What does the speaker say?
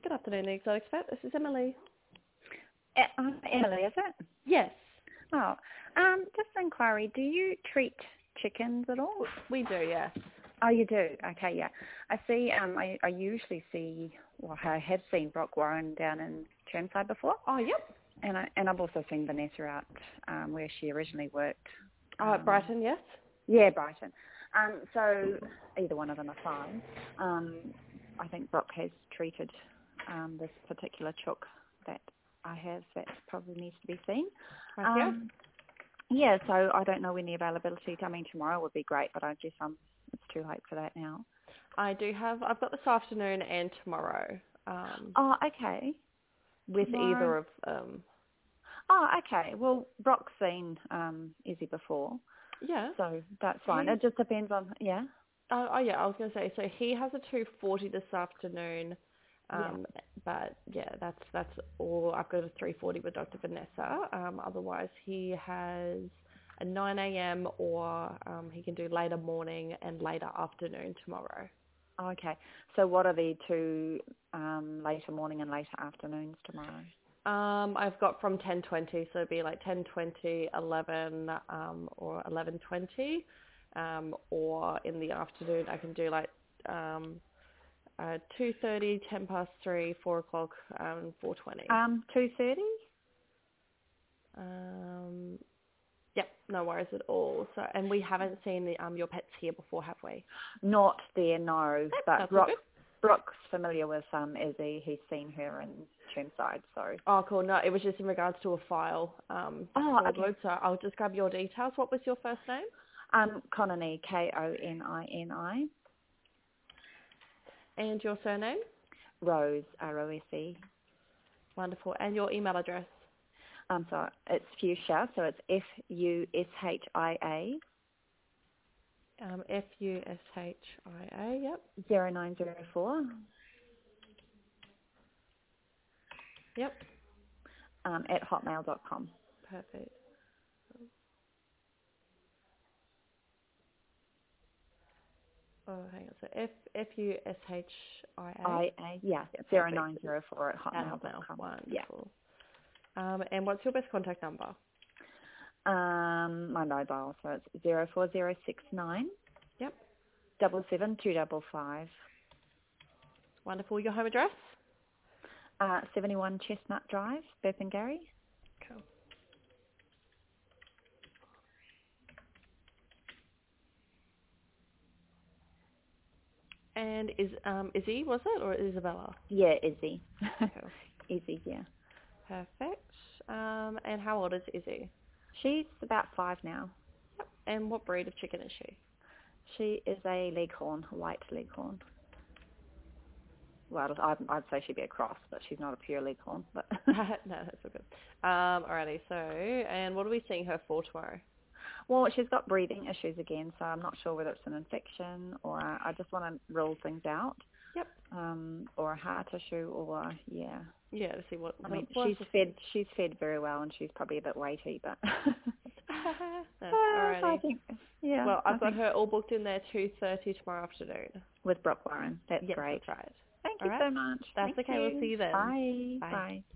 Good afternoon, the Exotic Vet. This is Emily. Emily, is it? Yes, Oh, just an inquiry. Do you treat chickens at all? we do, yes. Oh, you do? Okay, yeah. I see, I usually see, well, I have seen Brock Warren down in Chermside before. Oh, yep. And I've also seen Vanessa out where she originally worked. Oh, at Brighton, yes? Yeah, Brighton. So either one of them are fine. I think Brock has treated this particular chook that I have that probably needs to be seen. Right, Yeah, so I don't know when the availability, I mean tomorrow would be great, but I guess it's too late for that now. I've got this afternoon and tomorrow. Oh, okay. With Tomorrow. either of Oh, okay. Well, Brock's seen Izzy before, yeah. so that's fine. It just depends on, yeah? Yeah, I was going to say, so he has a 2:40 this afternoon, Yeah. but yeah, that's all. I've got a 3:40 with Dr. Vanessa. Otherwise, he has a 9 a.m. or he can do later morning and later afternoon tomorrow. Okay. So what are the two later morning and later afternoons tomorrow? I've got from 10:20, so it'd be like 10:20, 11, or 11:20, or in the afternoon I can do like 2:30, 3:10, 4 o'clock, 4:20. 2:30? Yep, no worries at all. So, and we haven't seen your pets here before, have we? Not there, no. But That's all good. Brock's familiar with Izzy. He's seen her in Chermside, so. Oh, cool. No, it was just in regards to a file. Okay. So I'll just grab your details. What was your first name? Konini, Konini. And your surname? Rose, Rose. Wonderful. And your email address? So it's Fuchsia, so it's Fushia. Fushia, yep. 0904. Yep. At hotmail.com. Perfect. Oh, hang on. So Fushia. Yeah, 0904 at hotmail.com. Wonderful. Yeah. And what's your best contact number? My mobile, so it's 04069. Yep. 77255. Wonderful. Your home address? 71 Chestnut Drive, Burpengary. Cool. And is Izzy, was it, or Isabella? Yeah, Izzy. Cool. Izzy, yeah. Perfect. And how old is Izzy? She's about 5 now. Yep. And what breed of chicken is she? She is a leghorn, white leghorn. Well, I'd say she'd be a cross, but she's not a pure leghorn. But No, that's all good. Alrighty. So, and what are we seeing her for tomorrow? well, she's got breathing issues again, so I'm not sure whether it's an infection or I just want to rule things out. Yep. Or a heart issue, or yeah. Yeah, to see what. I mean, she's fed very well, and she's probably a bit weighty, but. No, alrighty. I think, yeah. Well, I've got her all booked in there 2:30 tomorrow afternoon. With Brock Warren. That's yes, great. That's right. Thank all you right. so much. That's Thank okay. you. We'll see you then. Bye. Bye. Bye.